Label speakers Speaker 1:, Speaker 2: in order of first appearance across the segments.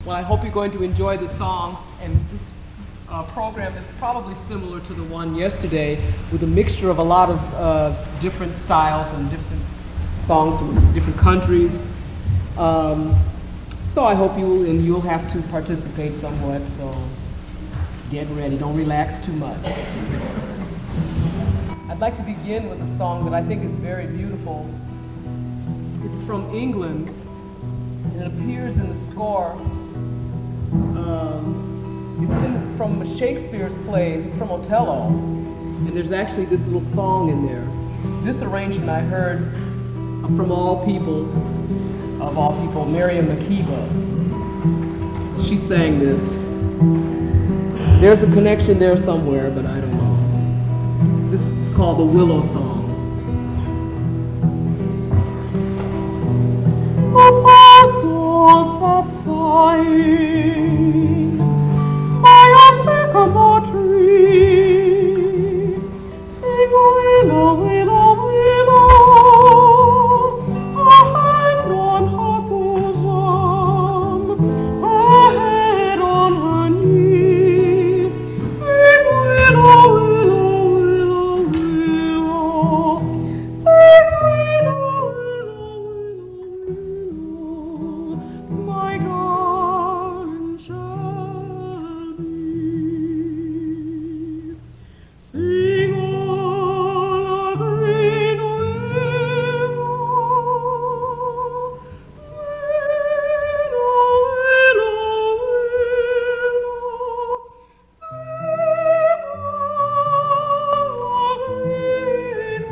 Speaker 1: Well, I hope you're going to enjoy the songs, and this program is probably similar to the one yesterday, with a mixture of a lot of different styles and different songs from different countries. So I hope you'll have to participate somewhat, so get ready, don't relax too much. I'd like to begin with a song that I think is very beautiful. It's from England, and it appears in the score. It's from Shakespeare's plays. It's from Othello, and there's actually this little song in there. This arrangement I heard from all people, Miriam Makeba. She sang this. There's a connection there somewhere, but I don't know. This is called the Willow Song. Sighing by a sycamore tree, sing willow, willow, willow, a hand on her bosom, a head on her knee, sing willow, willow, willow, willow, sing willow, willow, willow, my darling shall be. Sing all a green willow, willow, willow, willow, sing all a green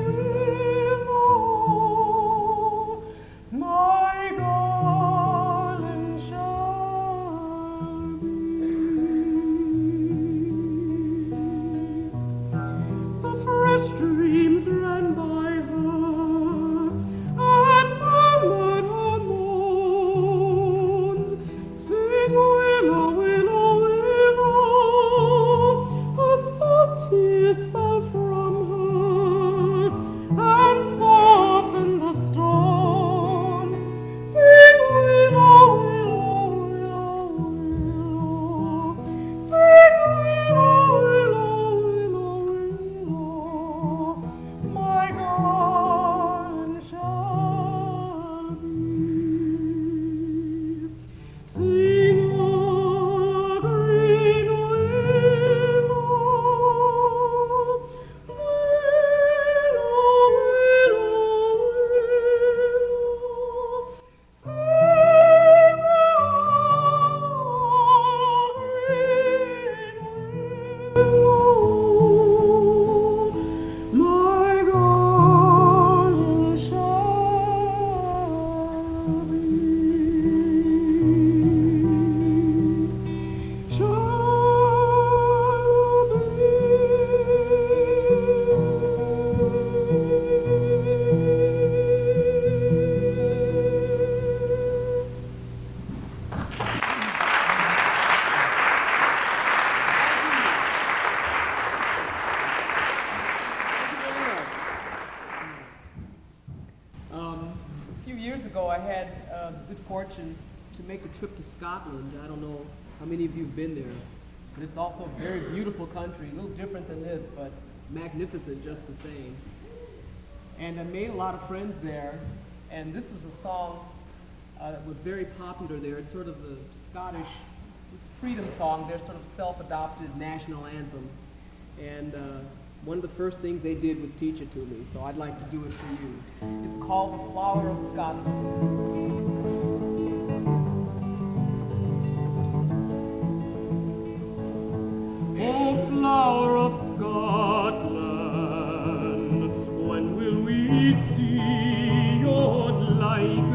Speaker 1: willow, my darling shall be. The fresh streams ran by her and murmured her moans. Sing willow, willow, willow, her soft tears fell from her and softened the stones. Sing willow, willow, willow, willow, sing willow, willow, willow, willow, my darling shall be. Sing a green willow, willow, willow, willow, sing a green willow, my darling shall be. A few years ago, I had the good fortune to make a trip to Scotland. I don't know how many of you have been there, but it's also a very beautiful country, a little different than this, but magnificent just the same. And I made a lot of friends there, and this was a song that was very popular there. It's sort of the Scottish freedom song, their sort of self-adopted national anthem. And one of the first things they did was teach it to me, so I'd like to do it for you. It's called The Flower of Scotland. Oh, flower of Scotland, when will we see your like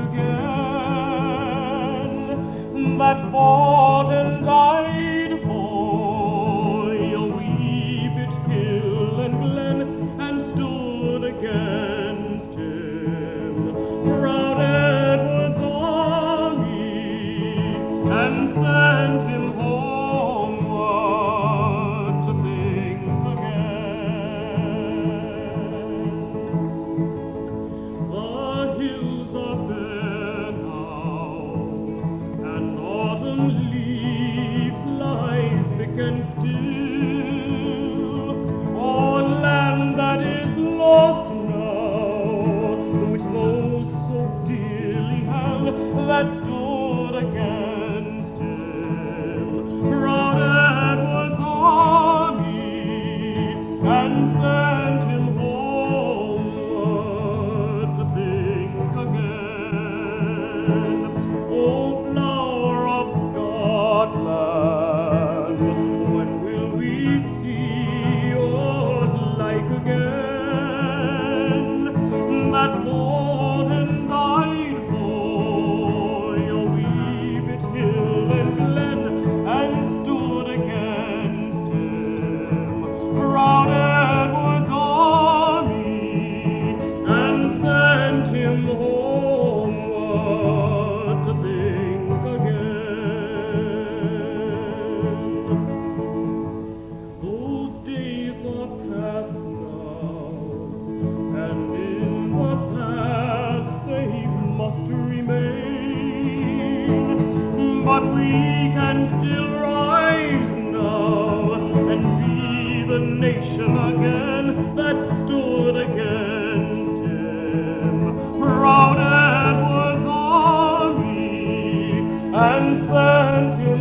Speaker 1: again? That fought and died for your wee bit hill and glen, and stood against him, proud Edward's army, and sent him homeward to think again. The hills are bare now, and autumn
Speaker 2: still. Oh, land that is lost now, which those so dearly held, that stood against him. Proud Edward's army, and sent him homeward to think again. Oh, flower of Scotland, when will we see your like again? That fought and died for your Weebit hill and glen, and stood against him. Proud Edward's army, and sent him homeward to think again. Those days are past now, and in the past they must remain. But we can still rise now, and be the nation again that stood against him. Proud Edward's army, and sent him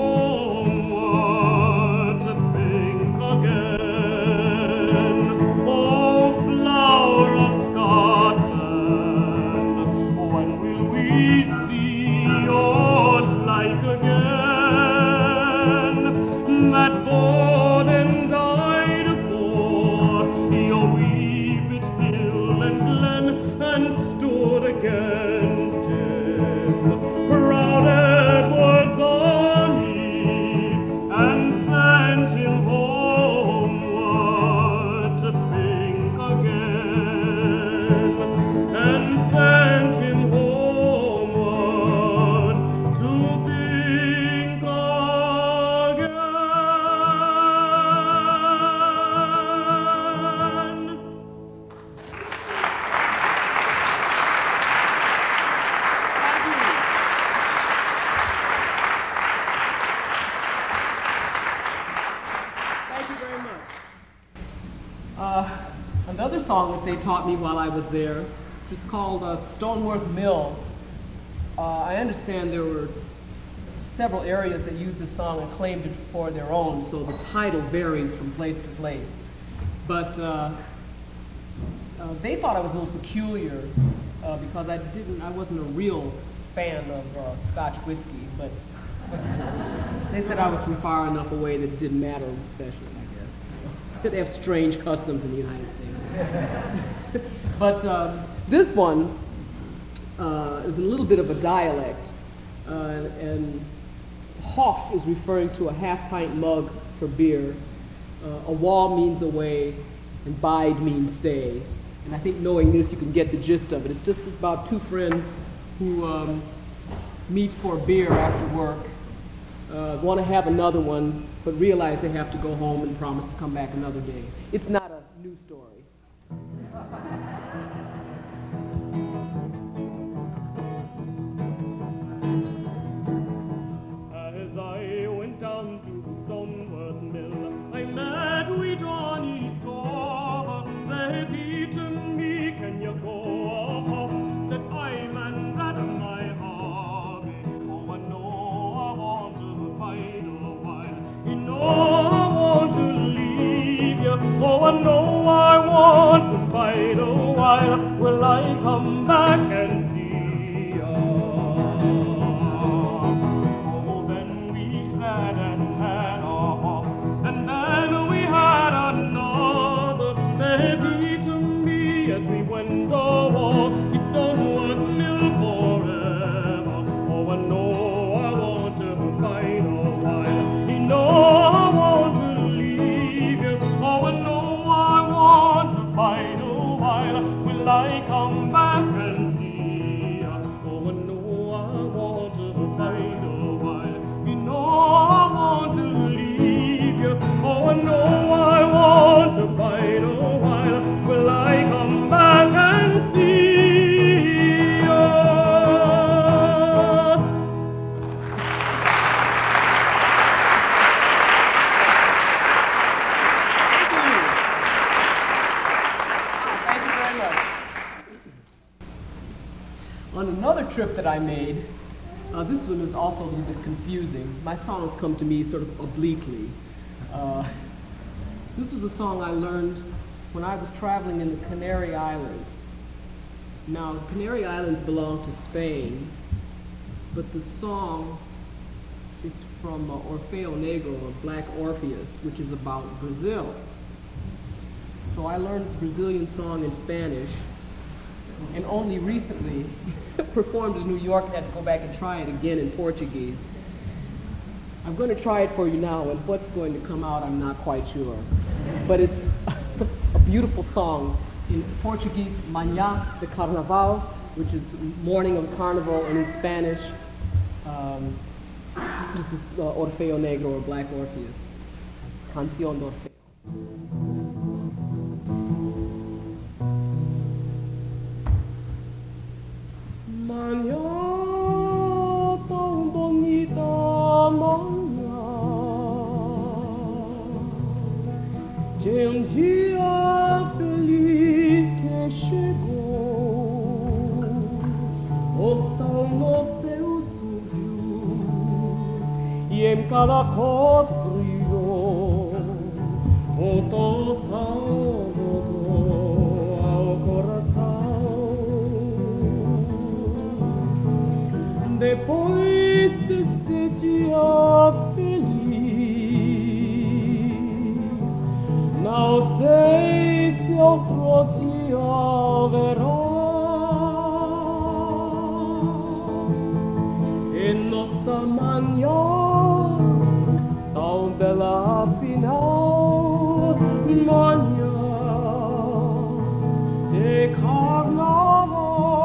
Speaker 2: homeward to think again. Oh, flower of Scotland, when will we see your like again? That fought and died for your Weebit hill and glen, and stood against him. Proud Edward's army, and sent him homeward to think again, and sent him homeward to think again.
Speaker 1: Thank you very much. Another song that they taught me while I was there is called Stoneworth Mill. I understand there were several areas that used this song and claimed it for their own, so the title varies from place to place. But they thought I was a little peculiar because I wasn't a real fan of Scotch whiskey, but they said I was from far enough away that it didn't matter especially, I guess. They have strange customs in the United States. But this one is a little bit of a dialect, and Hoff is referring to a half-pint mug for beer. A wall means away, and bide means stay. And I think knowing this, you can get the gist of it. It's just about two friends who meet for beer after work, want to have another one, but realize they have to go home and promise to come back another day. It's not a new story.
Speaker 2: As I went down to Stoneworth Mill, I met wee Johnny Storm. Says he to me, can you go off? Said I, man, that's my hobby. Oh, I know I want to bide a while. You know I want to leave you. Oh, I know I want to bide a while. Will I come back and see ya? Oh, then we had and had a hop, and then we had another. Says he to me as we went a walk, it's Stoneworth Mill forever. Oh, I know I want to bide a while. You know I want to leave you. Oh, I know I want to bide a while. Will I come back and see
Speaker 1: trip that I made. This one is also a little bit confusing. My songs come to me sort of obliquely. This was a song I learned when I was traveling in the Canary Islands. Now, the Canary Islands belong to Spain, but the song is from Orfeo Negro, or Black Orpheus, which is about Brazil. So I learned this Brazilian song in Spanish, and only recently performed in New York and had to go back and try it again in Portuguese. I'm going to try it for you now, and what's going to come out, I'm not quite sure. But it's a beautiful song. In Portuguese, Manhã de Carnaval, which is morning of carnival, and in Spanish, just this Orfeo Negro, or Black Orpheus. Canción de Orfeo. Manhã tão bonita, manhã de dia feliz que chegou, o sol no céu subiu e em cada cor brilhou, voltou ao coração. Depois deste dia feliz, não sei se outro dia haverá. E nossa manhã tão bela afinal, manhã de carnaval.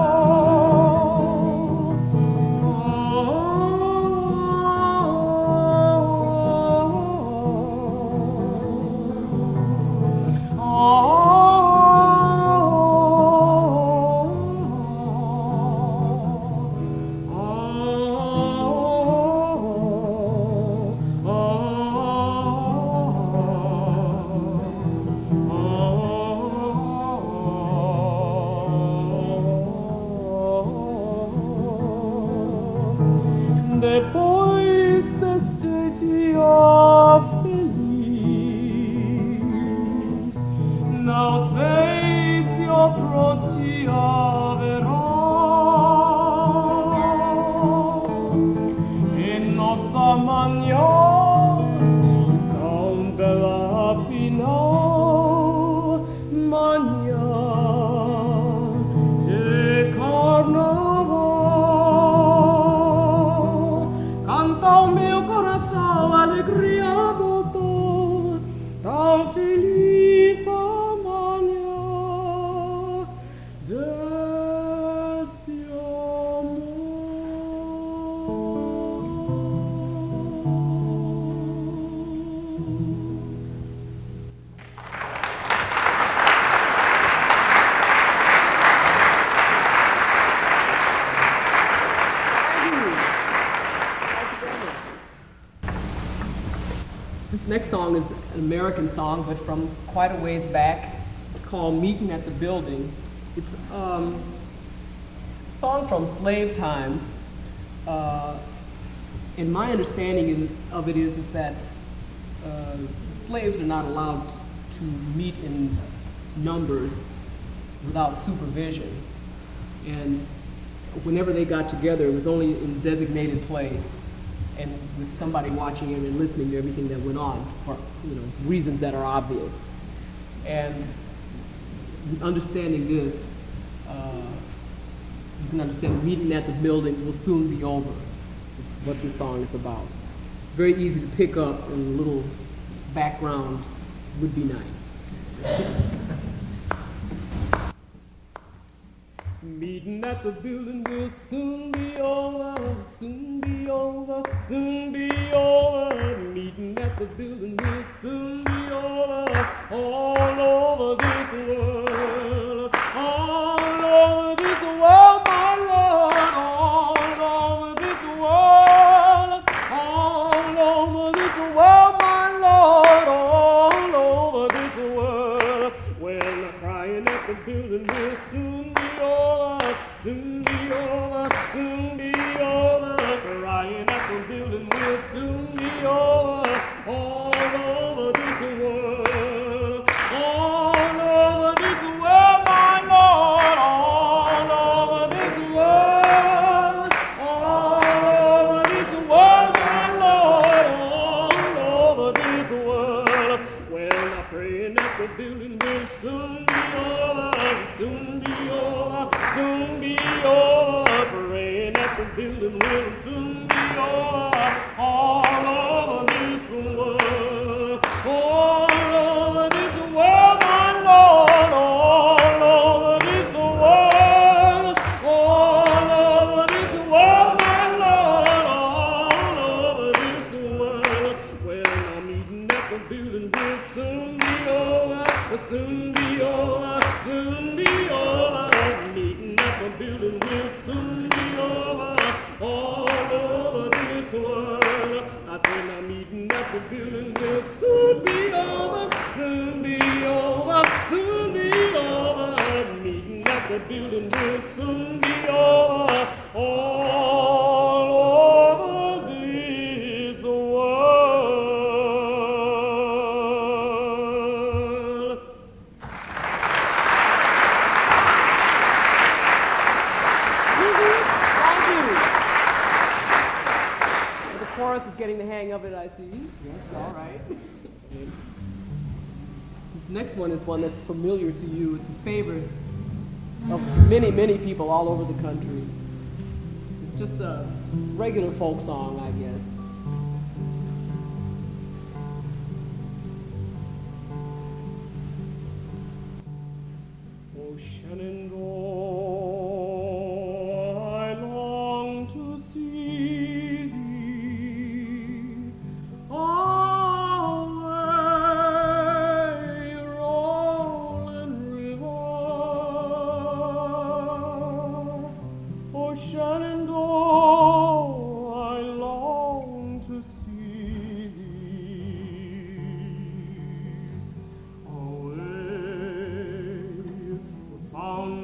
Speaker 1: Depois deste dia feliz, não sei se outro dia haverá. E nossa manhã tão bela afinal, manhã de carnaval. Canta o meu coração, a alegria voltou, tão feliz amanhã desse This next song is an American song, but from quite a ways back. It's called Meeting at the Building. It's a song from slave times. And my understanding of it is that slaves are not allowed to meet in numbers without supervision. And whenever they got together, it was only in a designated place, and with somebody watching in and listening to everything that went on for reasons that are obvious. And understanding this, you can understand meeting at the building will soon be over, what this song is about. Very easy to pick up, and a little background would be nice. Meeting at the building will soon be over, soon be over, soon be over. Meeting at the building will soon be over, all over this world, all over this world, my Lord, all over this world, all over this world, my Lord, all over this world. Well, crying at the building will soon be over, soon be over, soon
Speaker 2: Shenandoah building will soon be over all over this world. All over this world, my Lord, all over this world. All over this world, my Lord, all over this world. Well, I'm praying that the building will soon be over, soon be over, soon be over. Praying that the building will soon be over all over this world. All over this world, my Lord, all over this world. All over this world, my Lord, all over this world. Well, I'm eating at the building will soon be over, soon be over, soon be over. Meeting at the building will soon be over all over this world. I said I'm meeting at the building will soon be over, soon be over, soon be over. Meeting at the building will soon be over all over this world.
Speaker 1: Thank you. The chorus is getting the hang of it, I see. Yes, all right. This next one is one that's familiar to you. It's a favorite of many, many people all over the country. It's just a regular folk song, I guess.
Speaker 2: Oh, Shenandoah, I long to see thee away, rolling river. Oh, Shenandoah, I long to see thee away. Found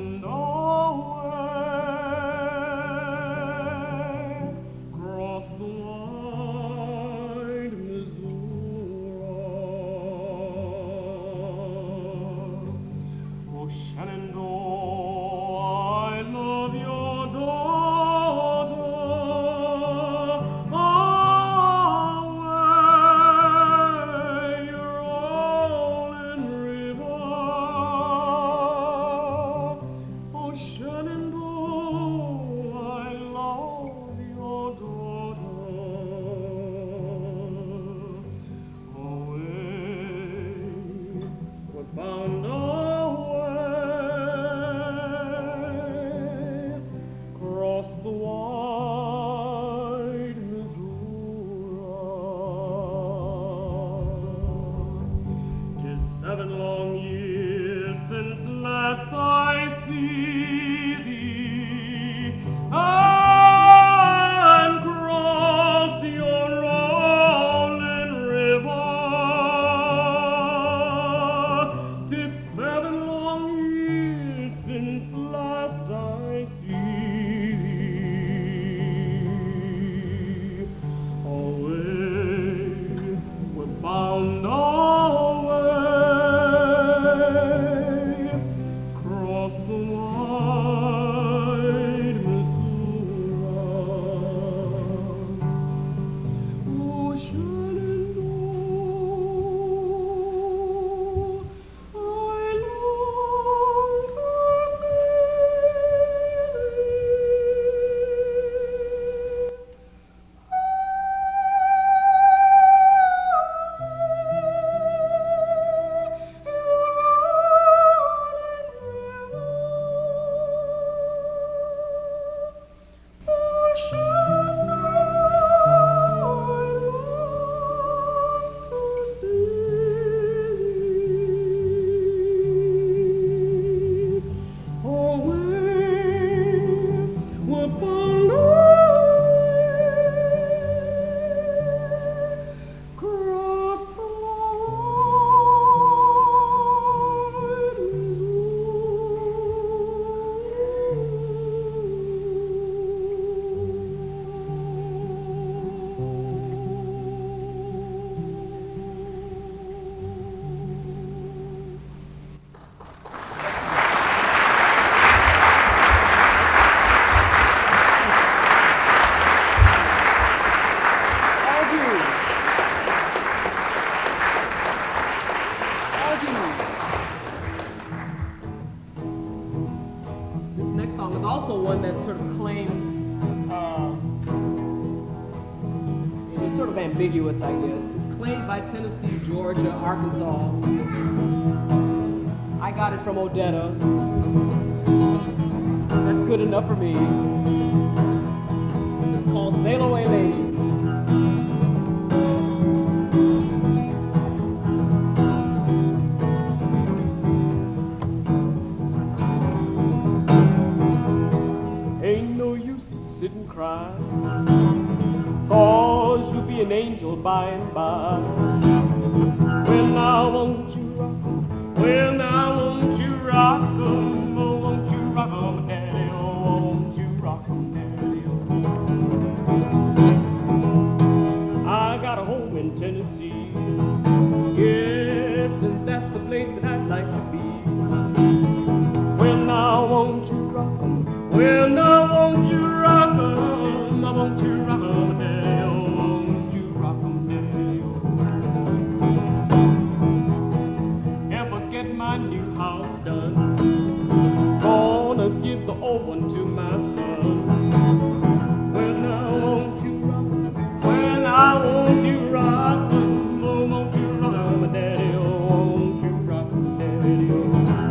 Speaker 1: ambiguous, I guess. It's claimed by Tennessee, Georgia, Arkansas. I got it from Odetta. That's good enough for me. It's called Sail Away Lady.
Speaker 2: Ain't no use to sit and cry, 'cause you'll be an angel by and by. Well, now won't you rock 'em? Well, now won't you rock 'em? Oh, won't you rock 'em, Daddy? Oh, won't you rock 'em, Daddy? Oh. I got a home in Tennessee. Yes, and that's the place that I'd like to be. Well, now won't you rock 'em? Well, now won't you rock 'em? I won't you rock 'em, Daddy? Oh, won't you rock 'em, Daddy? Oh. Ever get my new house done? Gonna give the old one to my son. Well, now won't you rock 'em? Well, now won't you rock 'em? Oh, won't you rock 'em, Daddy? Oh, won't you rock 'em, Daddy? Oh.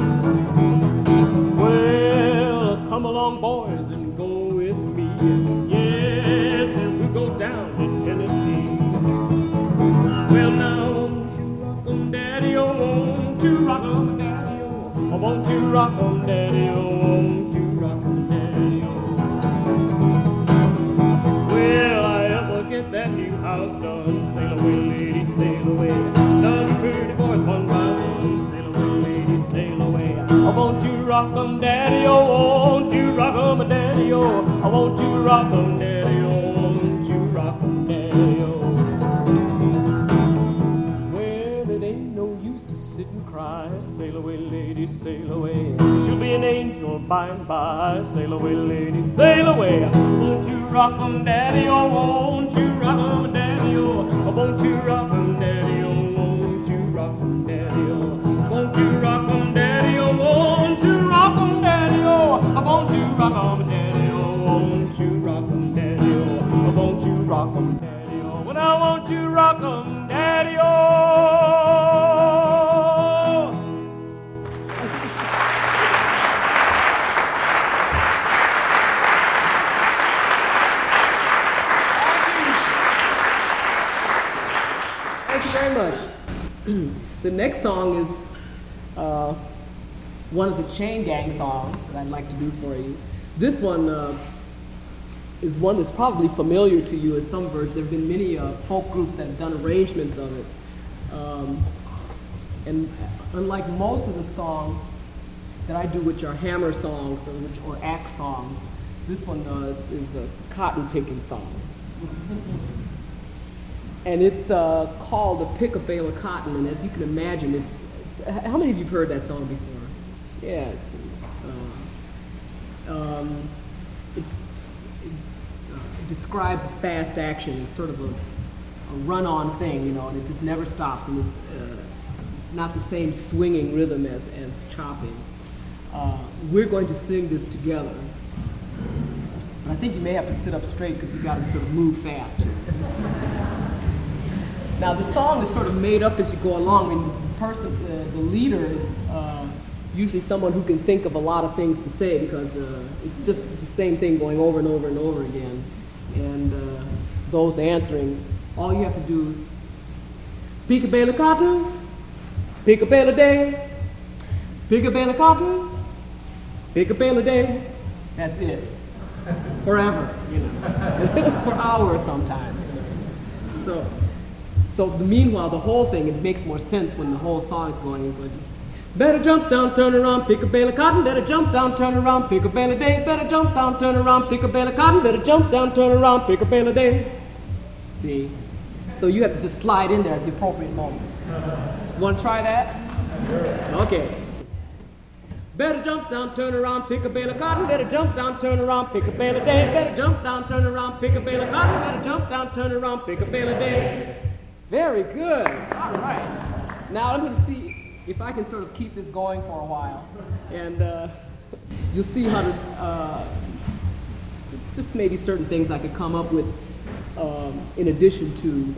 Speaker 2: Well, come along, boys, and go with me. Yes, and we'll go down to Tennessee. Well, now won't you rock 'em, Daddy? Oh, won't you rock 'em, Daddy? Oh, won't you rock 'em, Daddy? Oh, won't you rock 'em, Daddy? Oh. Will I ever get that new house done? Sail away, lady, sail away. Done pretty boys one by one. Sail away, lady, sail away. Oh, won't you rock 'em, Daddy? Oh, won't you rock 'em, Daddy? Oh, won't you rock 'em, Daddy? Oh, won't you rock 'em, Daddy? Oh. Well, it ain't no use to sit and cry. Sail away, lady, sail away. She'll be an angel by and by. Sail away, lady, sail away. Won't you rock 'em, Daddy? Oh, won't you rock 'em, Daddy? Oh, won't you rock 'em, Daddy? Oh, won't you rock 'em, Daddy? Oh, won't you rock 'em, Daddy? Oh, won't you rock 'em, Daddy? Oh, won't you rock 'em, Daddy? Oh, won't you rock 'em, Daddy? Oh, won't you rock 'em, Daddy? Oh, well, now won't you rock 'em, Daddy? Oh.
Speaker 1: Thank you very much. The next song is one of the Chain Gang songs that I'd like to do for you. This one is one that's probably familiar to you in some version. There have been many folk groups that have done arrangements of it. And unlike most of the songs that I do, which are hammer songs or axe songs, this one is a cotton picking song. And it's called A Pick a Bale of Cotton, and as you can imagine, it's how many of you have heard that song before? Yes. It describes fast action. It's sort of a run-on thing, you know, and it just never stops, and it's not the same swinging rhythm as chopping. We're going to sing this together. And I think you may have to sit up straight because you got to sort of move fast. Now the song is sort of made up as you go along, and the leader is usually someone who can think of a lot of things to say because it's just the same thing going over and over and over again. And those answering, all you have to do is pick a bale of cotton, pick a bale a day, pick a bale of cotton, pick a bale a day. That's it. Forever, you know, for hours sometimes. So meanwhile, the whole thing, it makes more sense when the whole song is going. Better jump down, turn around, pick a bale of cotton. Better jump down, turn around, pick a bale a day. Better jump down, turn around, pick a bale of cotton. Better jump down, turn around, pick a bale a day. See? So you have to just slide in there at the appropriate moment. Want to try that? Okay. Better jump down, turn around, pick a bale of cotton. Better jump down, turn around, pick a bale a day. Better jump down, turn around, pick a bale of cotton. Better jump down, turn around, pick a bale a day. Very good. All right. Now I'm going to see if I can sort of keep this going for a while. And you'll see how to, it's just maybe certain things I could come up with in addition to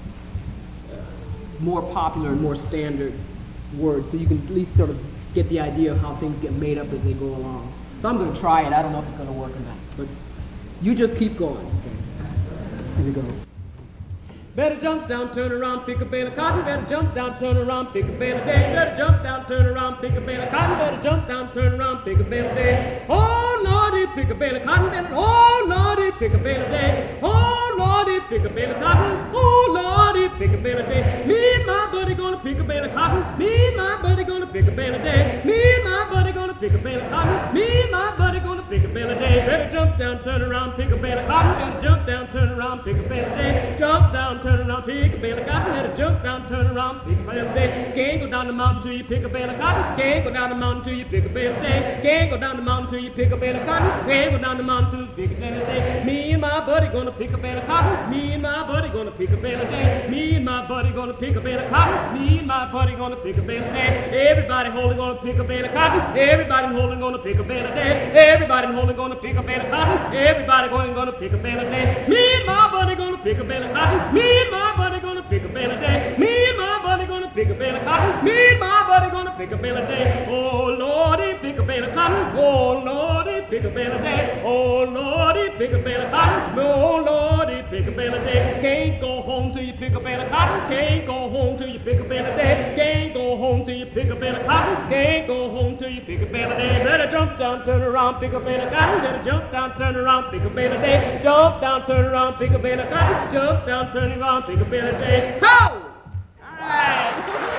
Speaker 1: more popular and more standard words, so you can at least sort of get the idea of how things get made up as they go along. So I'm going to try it. I don't know if it's going to work or not, but you just keep going. Here we go. Better jump down, turn around, pick a bale of cotton. Better jump down, turn around, pick a bale of day. Better jump down, turn around, pick a bale of cotton. Better jump down, turn around, pick a bale of day. Oh Lordy, pick a bale of cotton. Better, oh Lordy, pick a bale of day. Oh Lordy, pick a bale of cotton. Oh Lordy, pick a bale of day. Me and my buddy gonna pick a bale of cotton. Me and my buddy gonna pick a bale of day. Me and my buddy gonna pick a bale of cotton. Me and my buddy gonna pick a bale of day. Better jump down, turn around, pick a bale of cotton. Better jump down, turn around, pick a bale of day. Jump down, turn around, pick a bale of cotton. Better jump down, turn around, pick a bale of day. Can't go down the mountain till you pick a bale of cotton. Can't go down the mountain till you pick a bale of day. Can't go down the mountain till you pick a bale of cotton. Can't go down the mountain till you pick a bale of day. Me and my buddy gonna pick a bale of cotton. Me and my buddy gonna pick a bale of day. Me and my buddy gonna pick a bale of cotton. Me and my buddy gonna pick a bale of day. Everybody holding gonna pick a bale of cotton. Everybody holding gonna pick a bale of day. Everybody holding gonna pick a bale of cotton. Everybody gonna pick a bale of day. Me and my buddy gonna pick a bale of cotton. Me and my buddy gonna pick a bale of day. Me and my buddy gonna pick a bale of cotton. Me and my buddy gonna pick a bale of day. Oh Lordy, pick a bale of cotton. Oh Lordy, pick a bale of day. Oh Lordy, pick a bale of cotton. Oh Lordy, pick a bale of day. Can't go home till you pick a bale of cotton. Can't go home till you pick a bale of day. Can't go home till you pick a bale of cotton. Can't go home till you pick a bale of day. Better jump down, turn around, pick a bale of cotton. Better jump down, turn around, pick a bale of day. Jump down, turn around, pick a bale of cotton. Jump down, turn around, pick a bale of day. Ho! All right.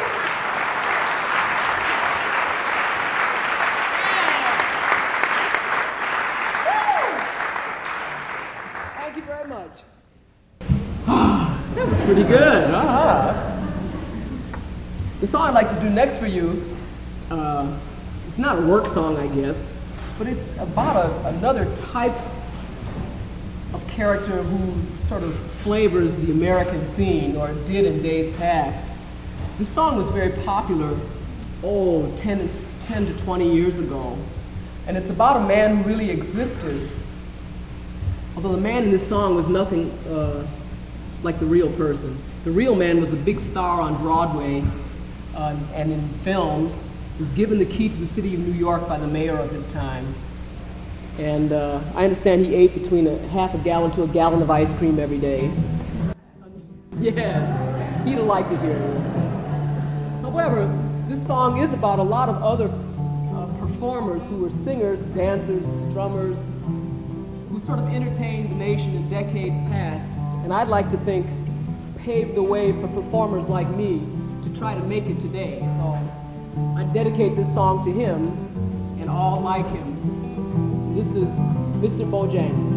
Speaker 1: Thank you very much. That was pretty good. The song I'd like to do next for you, it's not a work song, I guess, but it's about another type of character who sort of flavors the American scene, or did in days past. This song was very popular, 10 to 20 years ago, and it's about a man who really existed, although the man in this song was nothing like the real person. The real man was a big star on Broadway and in films, was given the key to the city of New York by the mayor of his time. And I understand he ate between half a gallon to a gallon of ice cream every day. Yes, he'd have liked to hear this. However, this song is about a lot of other performers who were singers, dancers, strummers, who sort of entertained the nation in decades past, and I'd like to think paved the way for performers like me to try to make it today. So I dedicate this song to him and all like him. This is Mr. Bojangles.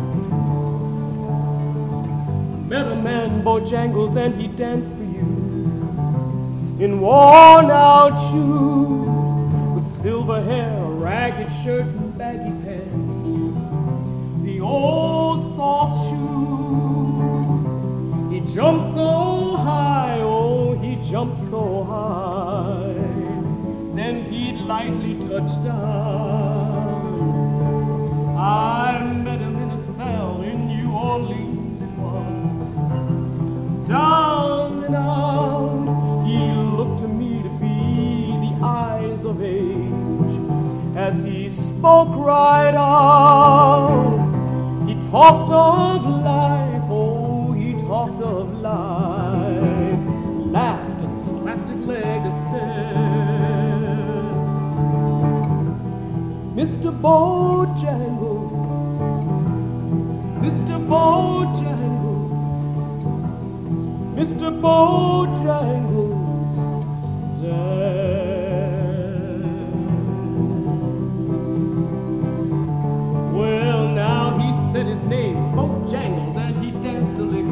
Speaker 1: Met a man, Bojangles, and he danced for you in worn-out shoes, with silver hair, a ragged shirt, and baggy pants. The old soft shoe. He jumped so high, oh, he jumped so high. Then he'd lightly touch down. I met him in a cell in New Orleans it was. Down and out, he looked to me to be the eyes of age. As he spoke right out, he talked of life, oh, he talked of life. Laughed and slapped his leg a step. Mr. Bojangles, Mr. Bojangles, Mr. Bojangles, dance. Well, now he said his name, Bojangles, and he danced a lick.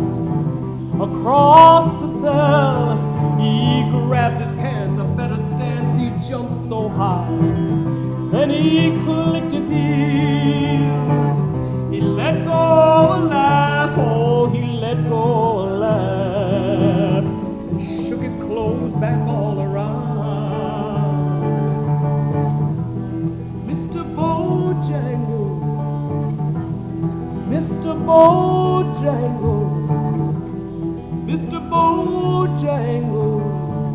Speaker 1: Across the cell, he grabbed his pants, a better stance, he jumped so high. Then he clicked his heels, he let go a laugh, oh, he let go a laugh, and shook his clothes back all around. Mr. Bojangles, Mr. Bojangles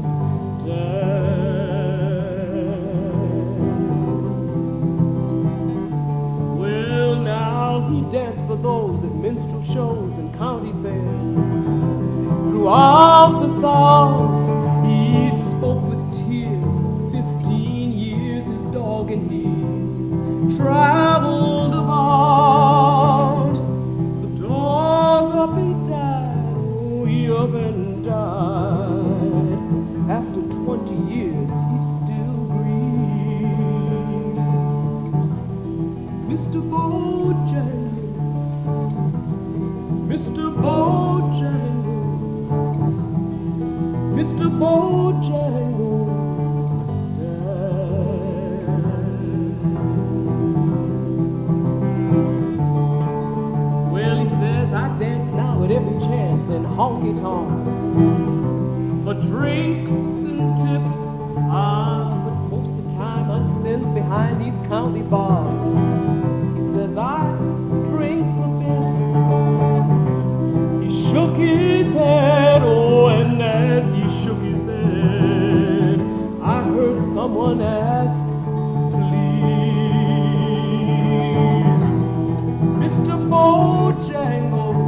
Speaker 1: dance. Well, now he danced for those at minstrel shows and county fairs. Throughout the South, he spoke with tears. 15 years his dog and he traveled about. The dog up and died, oh, he up and died. After 20 years, he still grieves. Mr. Bojangles, Mr. Bojangles, Mr. Bojangles. Well, he says, I dance now at every chance in honky-tonks for drinks and tips. But most of the time I spends behind these county bars. He says, I drinks a bit. He shook his head, oh, and as he shook his head, I heard someone ask, please, Mr. Bojangles,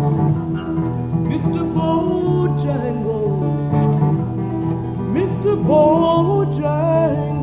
Speaker 1: Mr. Bojangles, Mr. Bojangles.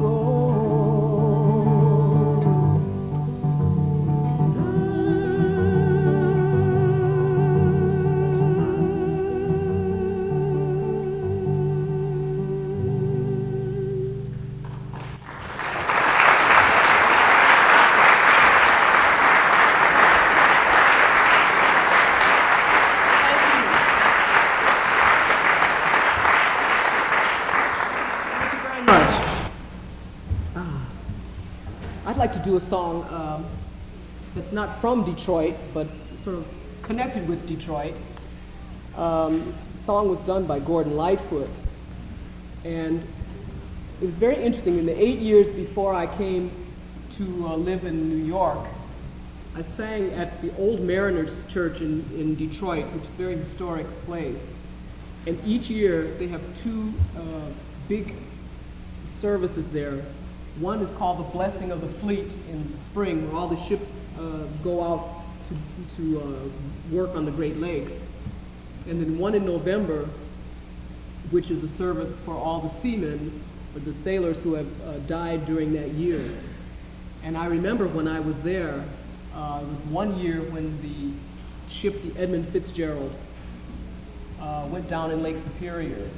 Speaker 1: I'd like to do a song that's not from Detroit, but sort of connected with Detroit. This song was done by Gordon Lightfoot, and it was very interesting. In the 8 years before I came to live in New York, I sang at the Old Mariners Church in Detroit, which is a very historic place. And each year they have two big services there. One is called the Blessing of the Fleet in the spring, where all the ships go out to work on the Great Lakes. And then one in November, which is a service for all the seamen, or the sailors who have died during that year. And I remember when I was there, it was one year when the ship, the Edmund Fitzgerald, went down in Lake Superior.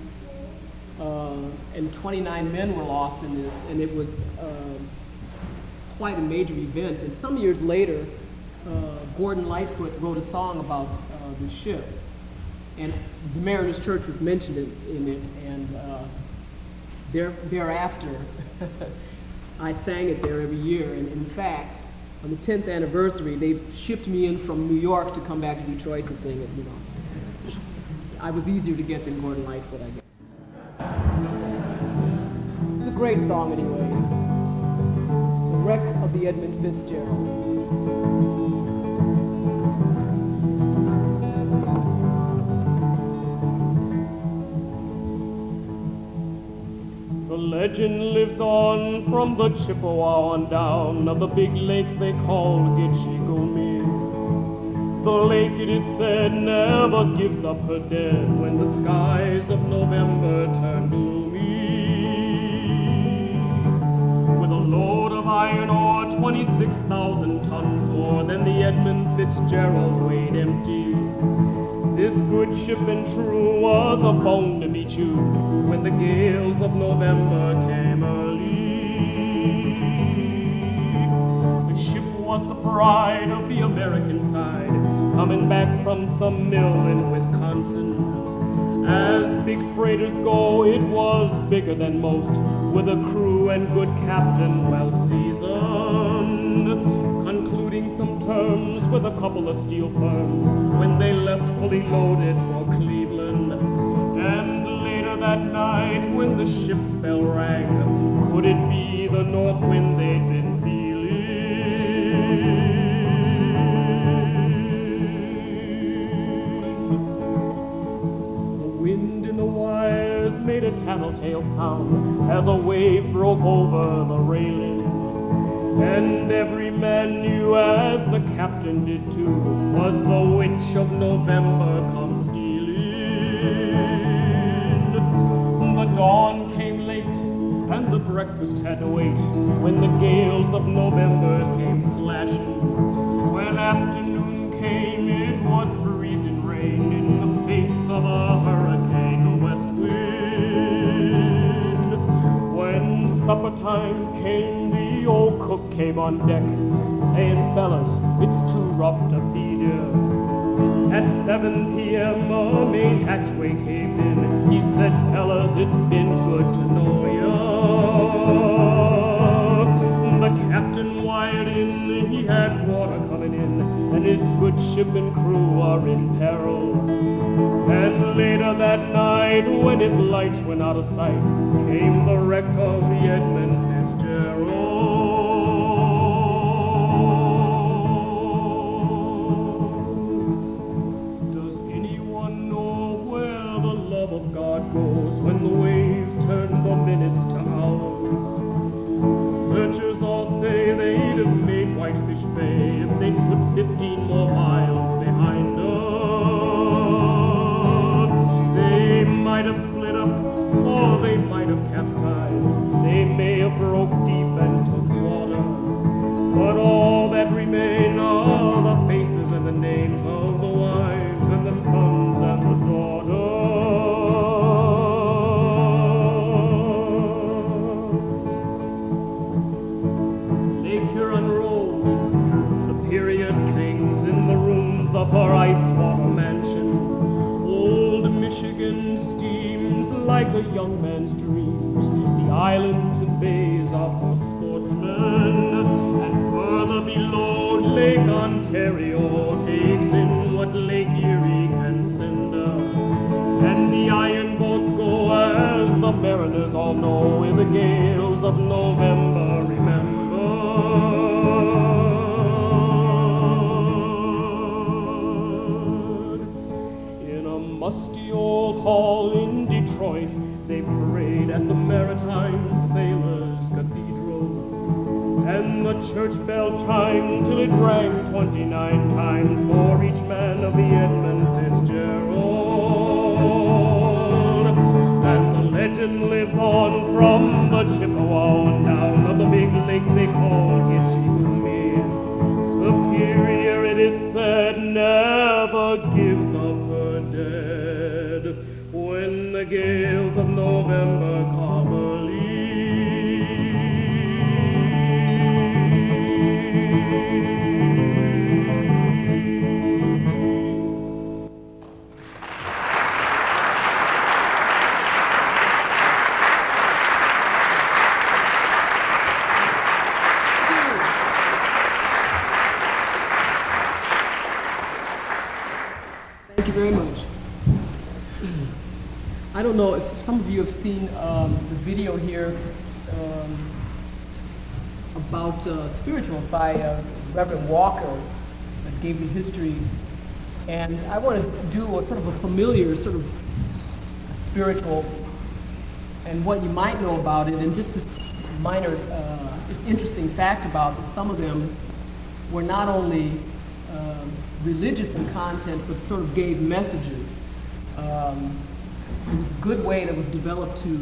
Speaker 1: And 29 men were lost in this, and it was quite a major event. And some years later, Gordon Lightfoot wrote a song about the ship, and the Mariners Church was mentioned in it, and thereafter, I sang it there every year. And in fact, on the 10th anniversary, they shipped me in from New York to come back to Detroit to sing it. You know, I was easier to get than Gordon Lightfoot, I guess. It's a great song anyway. The Wreck of the Edmund Fitzgerald.
Speaker 2: The legend lives on from the Chippewa on down of the big lake they call Gitchigomee. The lake, it is said, never gives up her dead when the skies of November turn gloomy. With a load of iron ore, 26,000 tons more than the Edmund Fitzgerald weighed empty. This good ship and true was a bone to be chewed when the gales of November came early. The ship was the pride of the American side, coming back from some mill in Wisconsin. As big freighters go, it was bigger than most, with a crew and good captain well seasoned, concluding some terms with a couple of steel firms when they left fully loaded for Cleveland. And later that night, when the ship's bell rang, could it be the north wind they'd been feeling? tattletale sound as a wave broke over the railing. And every man knew, as the captain did too, was the witch of November come stealing. The dawn came late, and the breakfast had to wait, when the gales of November came slashing. When afternoon came, it was freezing rain in the face of a hurricane west wind. When supper time came, the old cook came on deck, saying, "Fellas, it's too rough to feed you." At 7 p.m. a main hatchway caved in. He said, "Fellas, it's been good to know ya." The captain wired in, he had water coming in, and his good ship and crew are in peril. And later that night, when his lights went out of sight, came the wreck of the Edmund Fitzgerald. Does anyone know where the love of God goes when the waves turn the minutes to hours? Searchers all say they'd have made Whitefish Bay if they'd put 15 more miles behind us. They might have split up, or they might have capsized. They may have broke deep and took water. But all that remain are the faces and the names of the wives and the sons and the daughters. Lake Huron rolls, Superior sings in the rooms of her ice water mansion. Old Michigan steams like a young man's dreams. The islands and bays are for sportsmen, and further below, Lake Ontario takes in what Lake Erie can send her. And the iron boats go, as the mariners all know, in the gales of November, remember. Musty old hall in Detroit, they prayed at the Maritime Sailors Cathedral. And the church bell chimed till it rang 29 times for each man of the Edmund Fitzgerald. And the legend lives on from the Chippewa on down of the big lake they call Gitchigumi. Superior, it is said, never gives up her dead when the gales of November come early.
Speaker 1: Thank you very much. I don't know if some of you have seen the video here about spirituals by Reverend Walker that gave the history. And I want to do a sort of a familiar sort of spiritual and what you might know about it, and just this minor, this interesting fact about that some of them were not only religious in content, but sort of gave messages. It was a good way that was developed to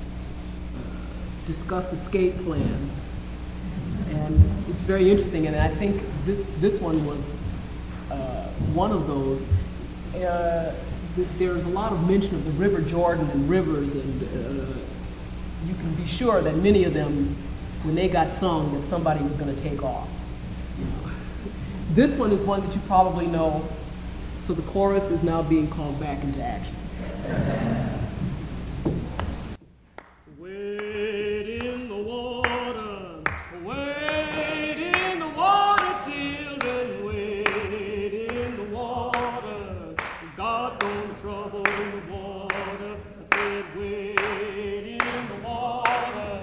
Speaker 1: discuss escape plans, and it's very interesting. And I think this one was one of those. There's a lot of mention of the River Jordan and rivers, and you can be sure that many of them, when they got sung, that somebody was going to take off. You know. This one is one that you probably know, so the chorus is now being called back into action.
Speaker 2: Wade in the water, children, wade in the water. God's gonna trouble in the water. I said, wade in the water,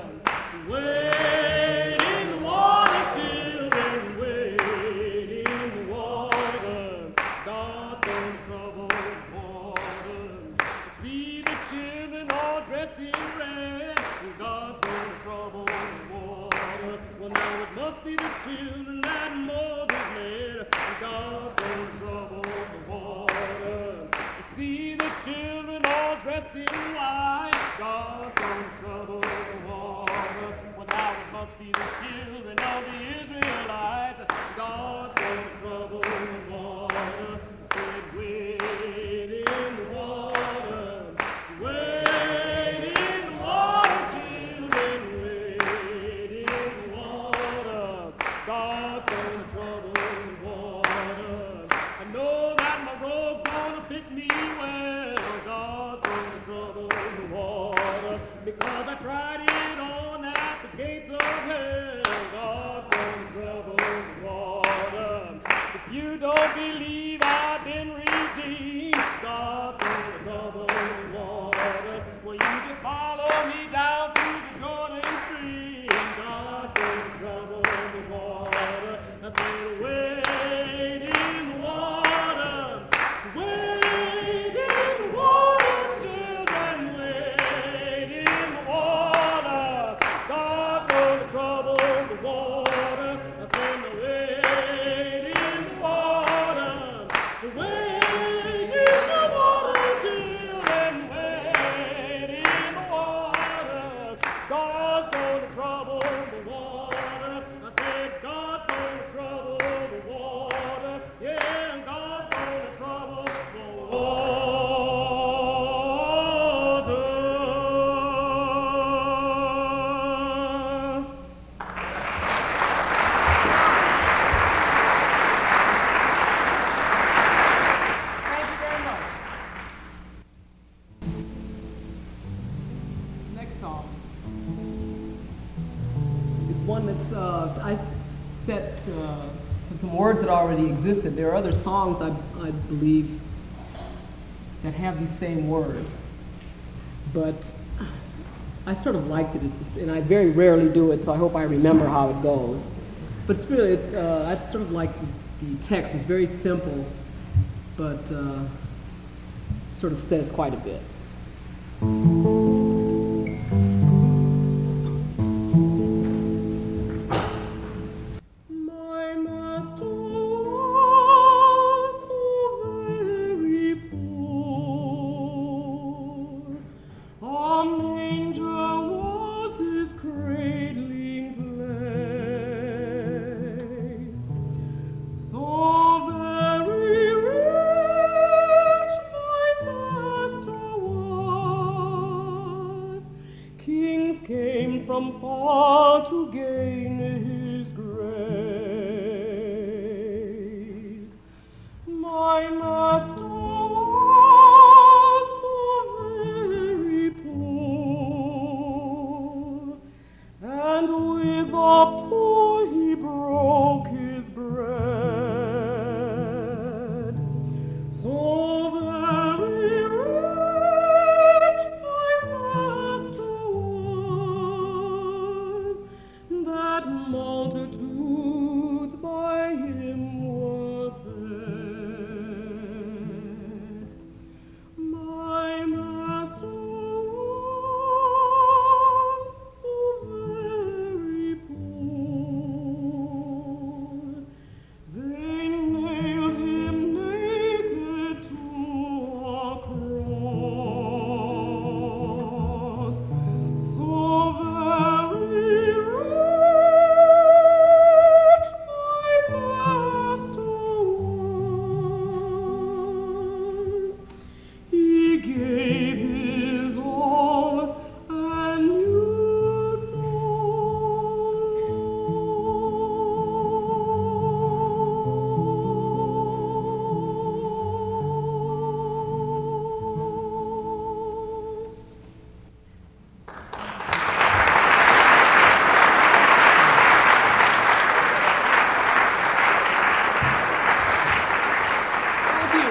Speaker 2: wade in the water, children, wade in the water. God's gonna trouble in the water. See the children all dressed in the children all dressed in white. God's gonna trouble the water. Well, now it must be the children of the Israelites. God's gonna trouble the water. Said, wade in the water. Wade in the water, children. Wade in the water. God's gonna trouble the water. I know that my robe's gonna fit me well. God's gonna trouble the water. Because I tried it on at the gates of hell. God's gonna trouble the water. If you don't believe I've been redeemed, God's gonna trouble the water. Well, you just follow me down to the Jordan stream. God's gonna trouble the water. I said, wade in the water. Wade in the water, children. Wade in the water. God's gonna trouble the water. I said, wade in the water. Wade in the water, children. Wade in the water. God's gonna trouble the water. I said, God's gonna trouble the water. Yeah, God's gonna trouble the water.
Speaker 1: Thank you very much. This next song is one that's I set some words that already existed. There are other songs I believe that have these same words, but I sort of liked it, and I very rarely do it, so I hope I remember how it goes. But it's really, I sort of like the text. It's very simple, but sort of says quite a bit. My master was so very poor. A manger was his cradling place. So very rich my master was. Kings came from far to gain his grace. My master was so very poor, and with a poor he broke his bread. So very rich my master was, that multitudes by him were fed. My master was so very poor. They nailed him naked to a cross. So very rich my master was. He gave his all, and you Thank you.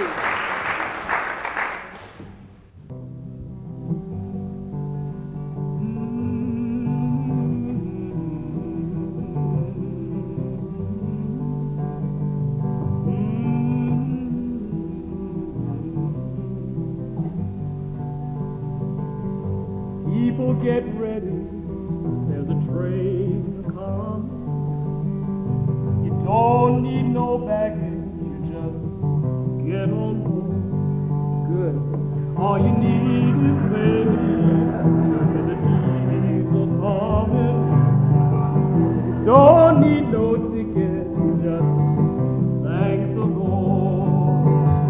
Speaker 1: People get ready, there's a train coming. You don't need no baggage, you just get on board. Good.
Speaker 2: All you need is faith and the deeds of harmony. Don't need no ticket, just thank the Lord.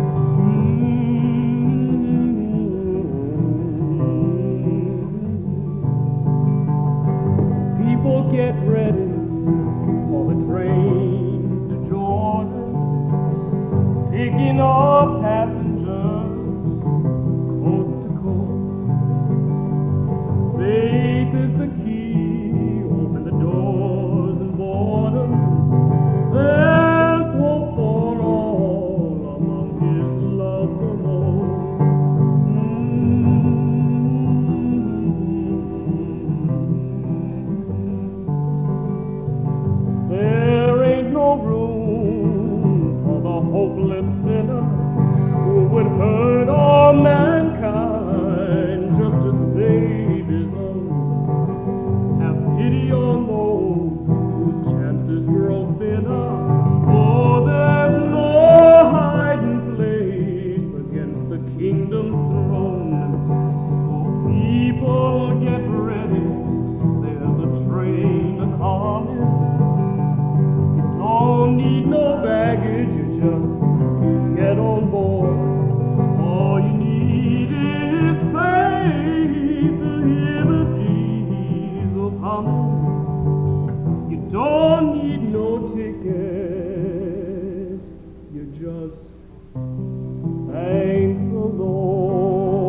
Speaker 2: People get ready for the train to Georgia, picking up passengers coast to coast. Faith is the key, open the doors and boredom. There's hope for all among his love the most. There ain't no room for the hopeless sinner who would hurt all mankind just to save his own. Have pity on those whose chances grow thinner, for there's no hiding place against the kingdom's throne. So people get ready, there's a train a-coming. Don't need no baggage, you just get on board. All you need is faith to hear the diesel humming. You don't need no ticket, you just thank the Lord.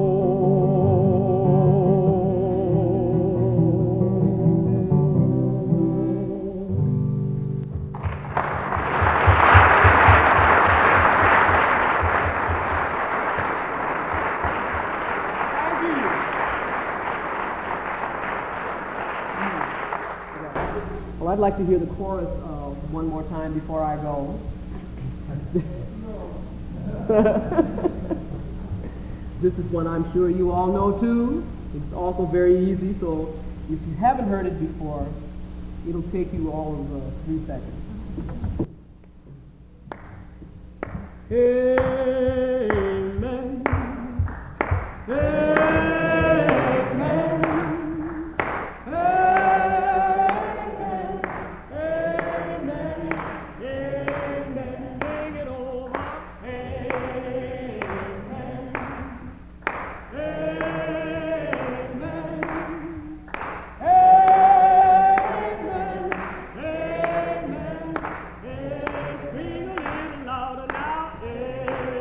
Speaker 1: Well, I'd like to hear the chorus one more time before I go. This is one I'm sure you all know too. It's also very easy, so if you haven't heard it before, it'll take you all of 3 seconds. Amen. Amen. Sing a little louder now.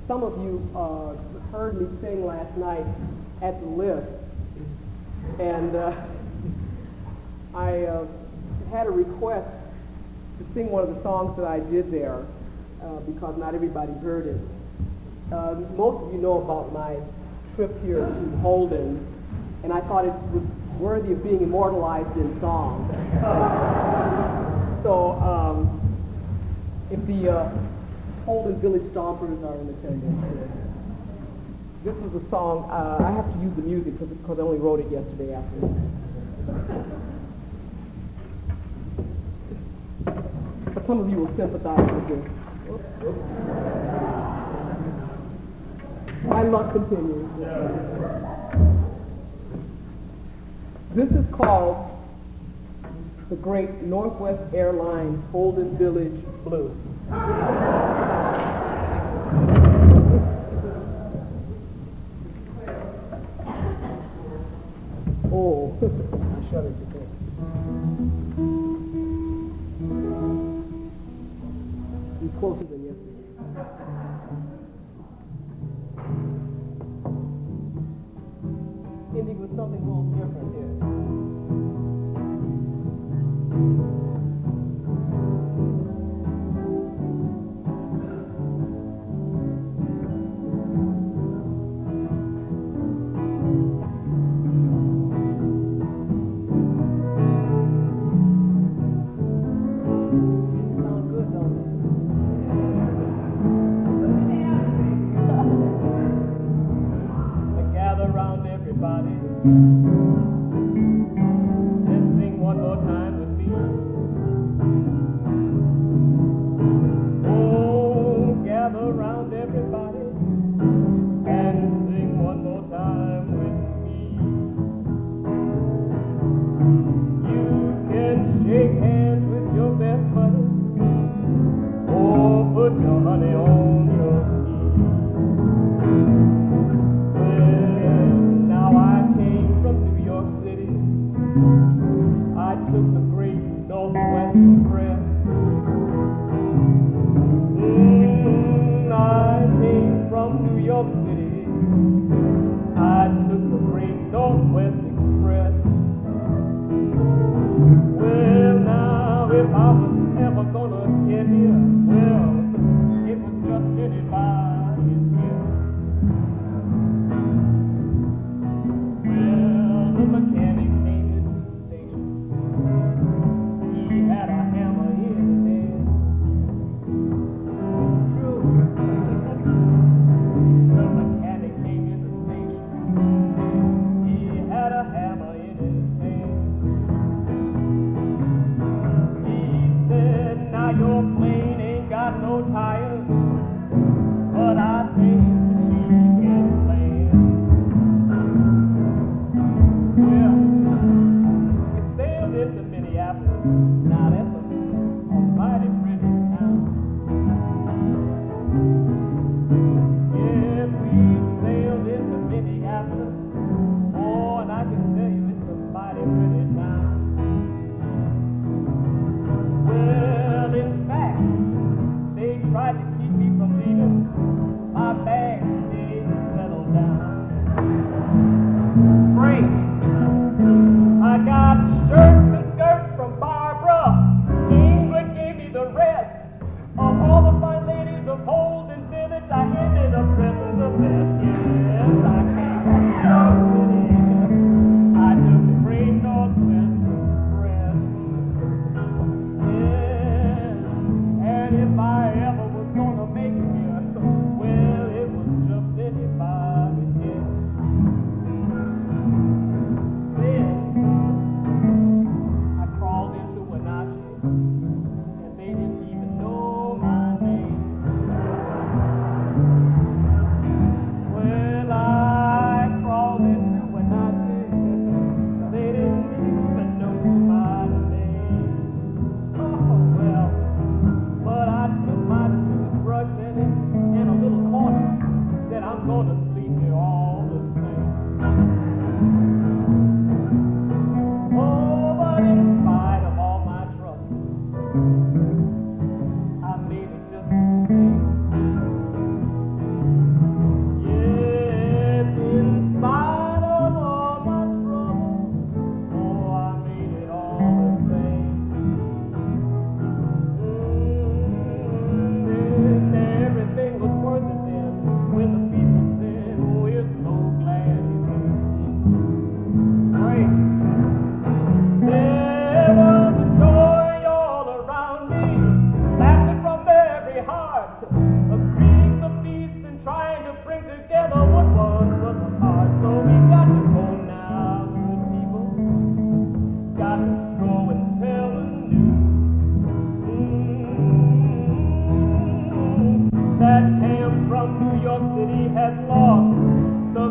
Speaker 1: some of you heard me sing last night at the lift, and I had a request to sing one of the songs that I did there because not everybody heard it. Most of you know about my trip here to Holden, and I thought it was worthy of being immortalized in song. So if the Holden Village Stompers are in attendance, this was a song. I have to use the music because I only wrote it yesterday afternoon. But some of you will sympathize with this. My luck continues. This is called the Great Northwest Airlines Holden Village Blues. Oh, I shudder to think. You're closer than yesterday. Ending with something a little different here. Sound good, don't it? I gather round everybody. Let's sing one more time with me. Oh, gather round everybody and sing one more time with me. You can shake hands with your best buddy, or put your honey on your knee. Well, now I came from New York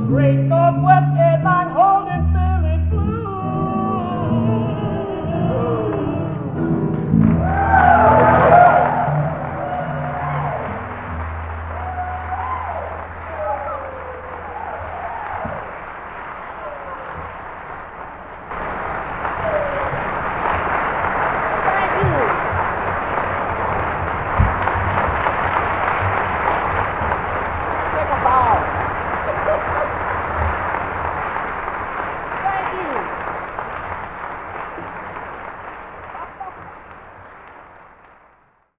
Speaker 2: great Northwest